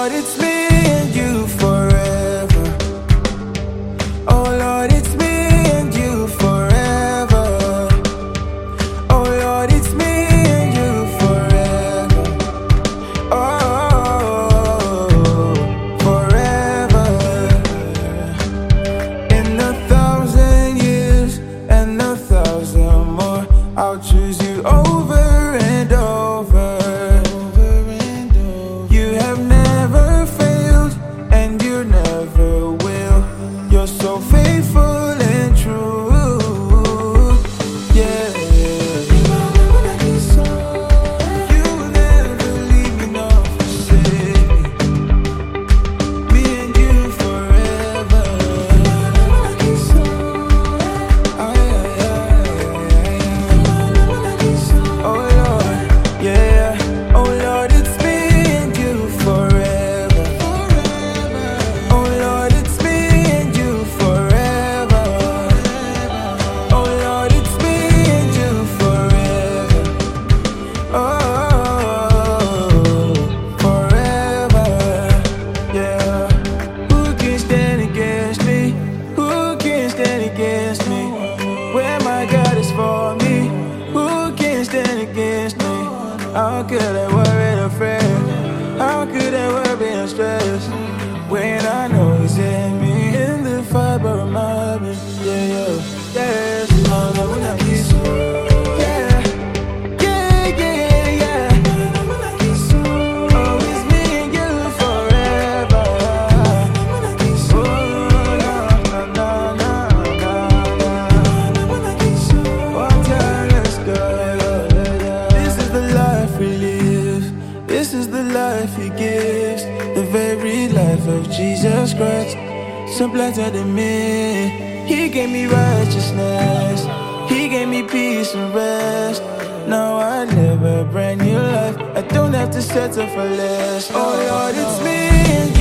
Lord, it's me and you forever. Oh Lord, it's me and you forever. Oh Lord, it's me and you forever. Oh, forever. In 1,000 years and 1,000 more, I'll choose you over and over. You have never failed and you never will. You're so faithful and true. Yeah. You never leave me nor forsake me. Me and you forever. Oh, yeah. Oh Lord, yeah. Oh Lord, it's me and you forever. Oh Lord, it's me and you forever. Oh Lord, it's me and you forever. Oh, forever. Yeah. Who can stand against me? Who can stand against me? Where my God is for me, who can stand against me? How could I worry and afraid? How could I worry and stress when I know He's in me? In the fiber of my being, yeah, yeah, yes. Oh, no, when I kiss you, yeah, yeah, yeah, yeah. Oh, it's me and you forever. Oh, no, no, no, no, no. One time, let's go. This is the life we live. This is the life He gives. The very life of Jesus Christ, supplanted in me. He gave me righteousness. He gave me peace and rest. Now I live a brand new life. I don't have to settle for less. Oh Lord, it's me and you.